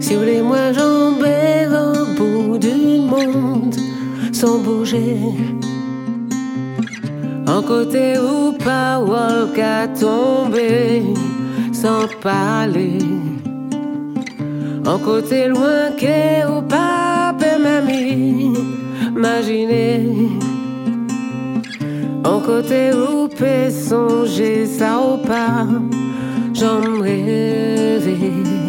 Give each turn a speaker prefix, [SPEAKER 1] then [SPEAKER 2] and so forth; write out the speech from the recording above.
[SPEAKER 1] Si vous voulez, moi j'embais au bout du monde sans bouger. En côté ou pas, walk à tomber sans parler. En côté loin qu'est ou pas, mamie, imaginez. En côté où peut songer ça ou pas, j'en rêvais.